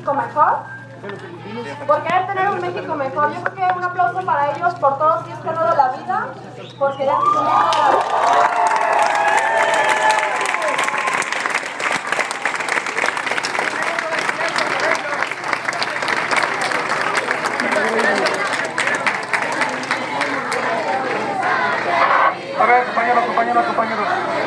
México mejor, por querer tener un México mejor. Yo creo que un aplauso para ellos por todo este no de la vida, por querer un México de la vida. A ver, compañeros.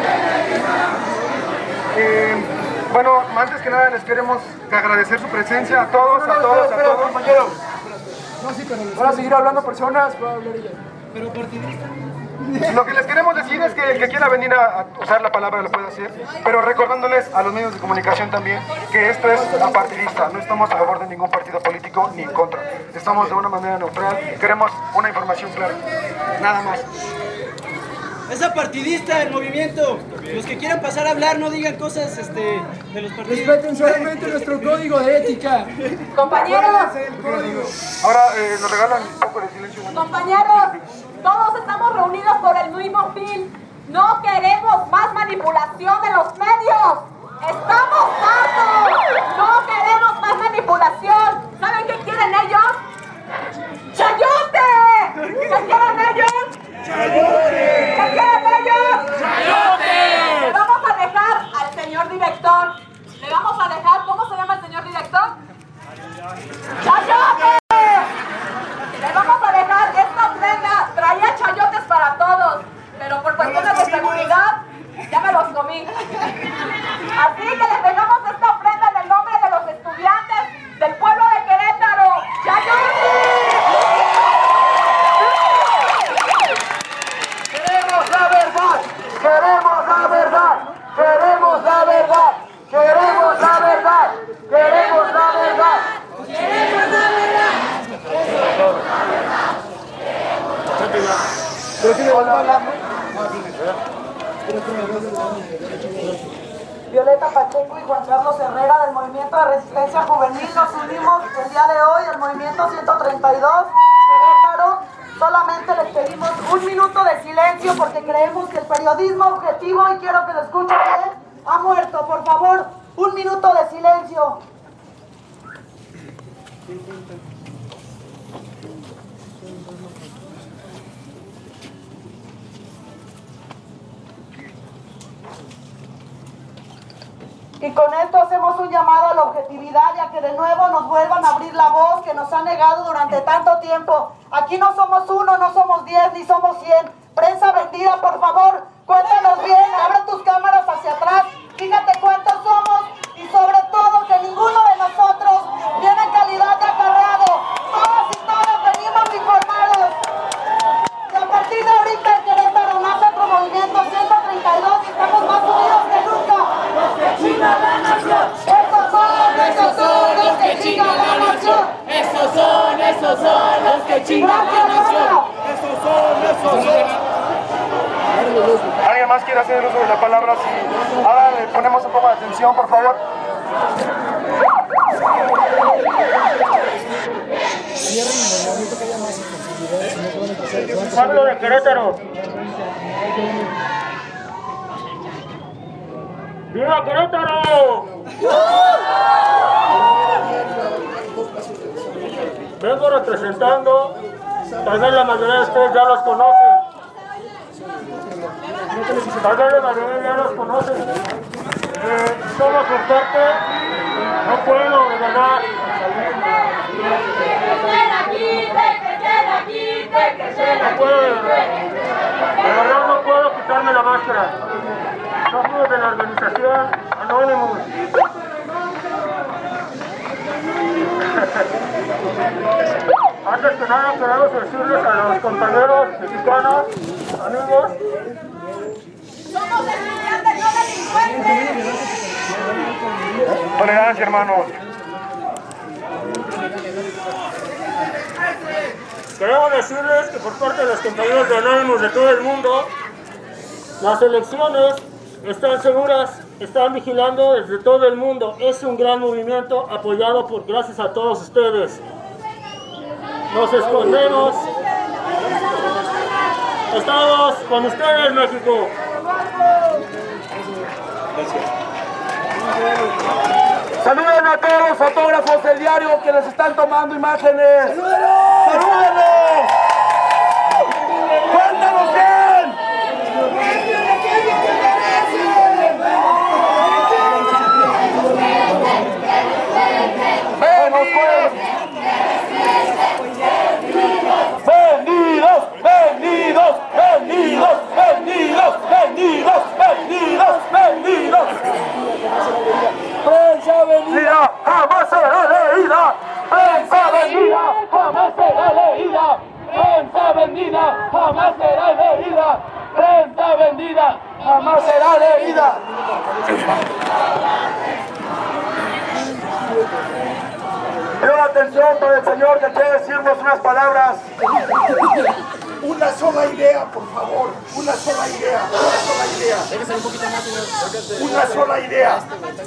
Bueno, antes que nada les queremos agradecer su presencia a todos. Compañeros. No, sí, pero van a seguir hablando personas, va a hablar ella. Pero partidista. Lo que les queremos decir es que el que quiera venir a usar la palabra lo puede hacer, pero recordándoles a los medios de comunicación también que esto es apartidista, no estamos a favor de ningún partido político ni en contra. Estamos de una manera neutral, queremos una información clara, nada más. Es apartidista el movimiento. Los que quieran pasar a hablar no digan cosas de los partidos. Respeten solamente nuestro código de ética. Compañeros, Ahora nos regalan un poco de silencio. compañeros, todos estamos reunidos por el mismo fin. No queremos más manipulación de los medios. Estamos hartos. No queremos más manipulación. ¿Saben qué quieren ellos? ¡Chayote! ¿Qué quieren ellos? ¡Chayote! ¿Qué quieren ellos? ¡Chayote! Le vamos a dejar al señor director. Le vamos a dejar, ¿cómo se llama el señor director? ¡Chayote! Le vamos a dejar esta ofrenda. Traía chayotes para todos, pero por cuestiones de seguridad ya me los comí. Así que les dejamos esta ofrenda en el nombre de los estudiantes del pueblo de Querétaro. ¡Chayote! Queremos la verdad. Queremos la verdad. Queremos la verdad. Queremos la verdad. Queremos la verdad. Queremos la verdad. Violeta Pacheco y Juan Carlos Herrera del Movimiento de Resistencia Juvenil nos unimos el día de hoy al Movimiento 132 Querétaro. Solamente les pedimos un minuto de silencio porque creemos que el periodismo objetivo, y quiero que lo escuchen bien, ha muerto. Por favor, un minuto de silencio. Y con esto hacemos un llamado a la objetividad y a que de nuevo nos vuelvan a abrir la voz que nos han negado durante tanto tiempo. Aquí no somos uno, no somos 10, ni somos 100. Prensa vendida, por favor, cuéntanos bien, abre tus cámaras hacia atrás, fíjate cuántos somos y sobre todo que ninguno de nosotros viene en calidad de acarreado. Todos y todas venimos informados. Y a partir de ahorita en Querétaro nace otro movimiento 132 y estamos más unidos que nunca. ¡Chinga la nación! ¡Estos son los que chingan la nación! Esos son los que chingan la nación. Esos son. ¿Alguien más quiere hacer uso de la palabra? Sí. Ahora le ponemos un poco de atención, por favor. Pueblo de Querétaro. ¡Viva Querétaro! Vengo representando, tal vez la mayoría de ustedes ya los conocen. Tal vez la mayoría ya los conocen. Solo por parte, no puedo, de verdad. No puedo, de verdad no puedo quitarme la máscara. Somos de la organización Anonymous. Antes que nada queremos decirles a los compañeros mexicanos, amigos, Somos estudiantes, no delincuentes. Tolerancia, hermanos. queremos decirles que por parte de los compañeros de Anonymous de todo el mundo, las elecciones están seguras, están vigilando desde todo el mundo. Es un gran movimiento apoyado por gracias a todos ustedes. Nos escondemos. Estamos con ustedes, México. Saluden a todos los fotógrafos del Mario, que les están tomando imágenes. ¡Salúdenlos! ¡Cuéntanos bien! ¡Vendidos! ¡Vendidos! ¡Vendidos! ¡Vendidos! ¡Vendidos! ¡Vendidos! ¡Vendidos! ¡Prensa vendida jamás será leída! ¡Prensa vendida jamás será leída! ¡Prensa vendida jamás será leída! ¡Prensa vendida jamás será leída! Pido la atención para el señor que quiere decirnos unas palabras. Una sola idea, por favor. Una sola idea. Una sola idea. Una sola idea.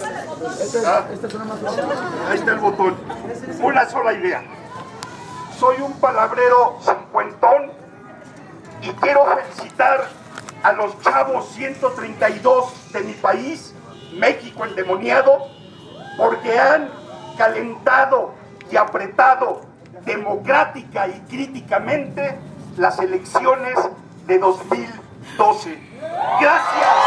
Ahí está el botón. Una sola idea. Soy un palabrero cincuentón y quiero felicitar a los chavos 132 de mi país, México endemoniado, porque han calentado y apretado democrática y críticamente las elecciones de 2012. Gracias.